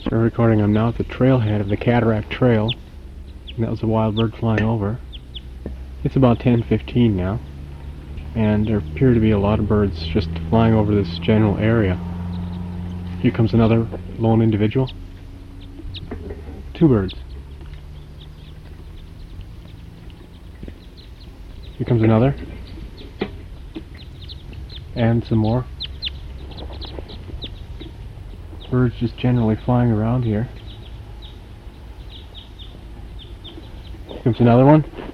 We're recording. I'm now at the trailhead of the Cataract Trail, and that was a wild bird flying over. It's about 10:15 now, and there appear to be a lot of birds just flying over this general area. Here comes another lone individual. Two birds. Here comes another. And some more. Birds just generally flying around here. Here comes another one.